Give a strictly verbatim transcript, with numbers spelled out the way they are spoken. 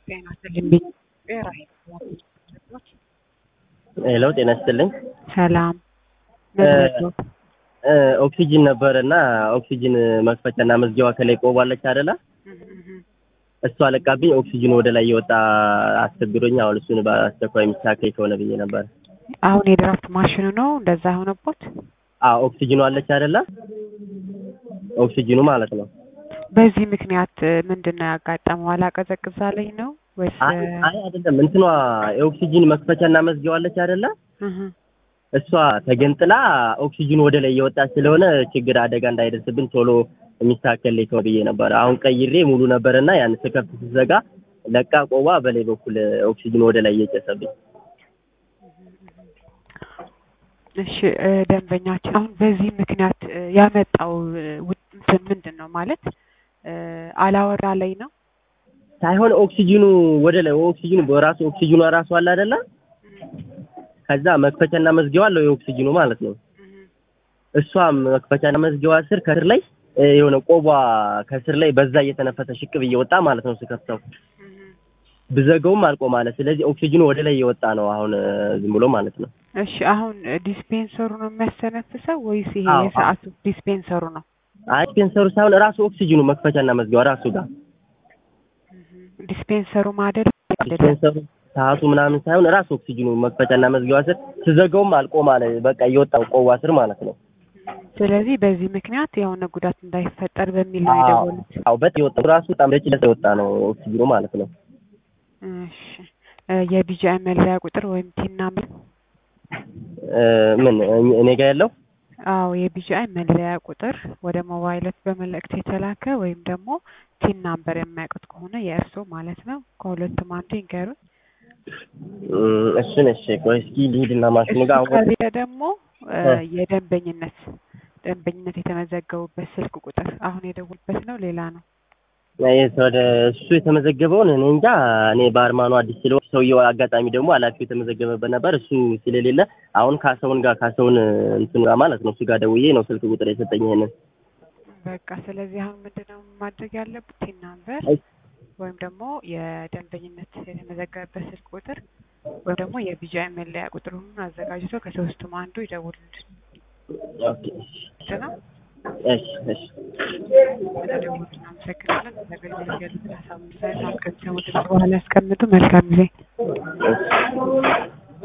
ጤና ይስጥልኝ። ብሔራዊ ሄሎ ጤና ይስጥልኝ። ሰላም ኦክሲጅን ነበርና ኦክሲጅን መክፈቻና መዝጊያዋ ከላይ ቆባለች አይደለ? እሷ አለቃብኝ ኦክሲጅን ወደ ላይ እየወጣ አስቸግሮኝ አሁን እሱን በአስቸኳይ የሚስተካከል ከሆነ ብዬ ነበር። አሁን የድራፍት ማሽኑ ነው እንደዛ ሆነቦት? አዎ ኦክሲጅኑ አለች አይደለ? ኦክሲጅኑ ማለት ነው። በዚህ ምክንያት ምንድነው ያጋጠመው? አላቀዘቅዛለኝ ነው ወይስ? አይ አይደለም እንትኗ የኦክሲጅን መክፈቻና መዝጊያዋ አለች አይደለ? እሷ ተገንጥላ ኦክሲጅኑ ወደ ላይ እየወጣ ስለሆነ ችግር አደጋ እንዳይደርስብን ቶሎ የሚስተካከል ላይ ተው ብዬ ነበር። አሁን ቀይሬ ሙሉ ነበርና ያን ስከፍት ሲዘጋ ለቃ ቆባ በላይ በኩል ኦክሲጅኑ ወደ ላይ እየጨሰብኝ። እሺ ደንበኛችን አሁን በዚህ ምክንያት ያመጣው እንትን ምንድነው ማለት አላወራ ላይ ነው ሳይሆን ኦክሲጅኑ ወደ ላይ ኦክሲጅኑ በራሱ ኦክሲጅኑ ራሱ አለ አይደለ? ከዛ መክፈቻና መዝጊያው አለው የኦክሲጅኑ ማለት ነው። እሷም መክፈቻና መዝጊያዋ ስር ከስር ላይ የሆነ ቆቧ ከስር ላይ በዛ እየተነፈሰ ሽቅብ እየወጣ ማለት ነው ስከፍተው ብዘጋውም አልቆ ማለት ስለዚህ ኦክሲጅኑ ወደ ላይ እየወጣ ነው አሁን ዝም ብሎ ማለት ነው። እሺ አሁን ዲስፔንሰሩ ነው የሚያስተነፍሰው ወይስ ይሄ የሰዓቱ ዲስፔንሰሩ ነው? አይ ዲስፔንሰሩ ሳይሆን ራሱ ኦክሲጅኑ መክፈቻና መዝጊያው ራሱ ጋር ዲስፔንሰሩ ማደር ዲስፔንሰሩ ሰዓቱ ምናምን ሳይሆን ራሱ ኦክሲጅኑ መክፈቻና መዝጊያው ስር ስዘጋውም አልቆ ማለት በቃ እየወጣው ቆዋ ስር ማለት ነው። ስለዚህ በዚህ ምክንያት የሆነ ጉዳት እንዳይፈጠር በሚል ነው የደወሉት። አዎ በጣም የወጣው ራሱ በጣም ለጭለት የወጣ ነው ኦክሲጅኑ ማለት ነው። እሺ የቢጂአይ መለያ ቁጥር ወይም ቲን ናምበር ምን እኔ ጋር ያለው? አዎ የቢጂአይ መለያ ቁጥር ወደ ሞባይሎት በመልእክት የተላከ ወይም ደግሞ ቲን ናምበር የማያውቁት ከሆነ የእርሶ ማለት ነው ከሁለቱም አንዱ ይንገሩ። እሺ ነሽ ቆይ እስኪ ልሂድና ማሽኑ ጋር አሁን ደግሞ የደንበኝነት ደንበኝነት የተመዘገቡበት ስልክ ቁጥር አሁን የደውልበት ነው ሌላ ነው? አይስ ወደ እሱ የተመዘገበውን እኔ እንጃ እኔ በአርማኑ አዲስ ስለሆነ ሰውየው አጋጣሚ ደግሞ አላፊው የተመዘገበበት ነበር እሱ ስለሌለ አሁን ካሰውን ጋር ካሰውን እንትን ጋር ማለት ነው እሱ ጋር ደውዬ ነው ስልክ ቁጥር የሰጠኝ ይሄንን። በቃ ስለዚህ አሁን ምንድነው ማድረግ ያለብት ናምበር ወይም ደግሞ የደንበኝነት የተመዘገበበት ስልክ ቁጥር ወይም ደግሞ የቢጂአይ መለያ ቁጥሩን አዘጋጅቶ ከሶስቱም አንዱ ይደውልልን። ኦኬ እሺ እሺ አመሰግናለን። ለገልግሎት ያሉትን ሀሳብ ሳይሆን ከሰሙት በኋላ ያስቀምጡ። መልካም ጊዜ።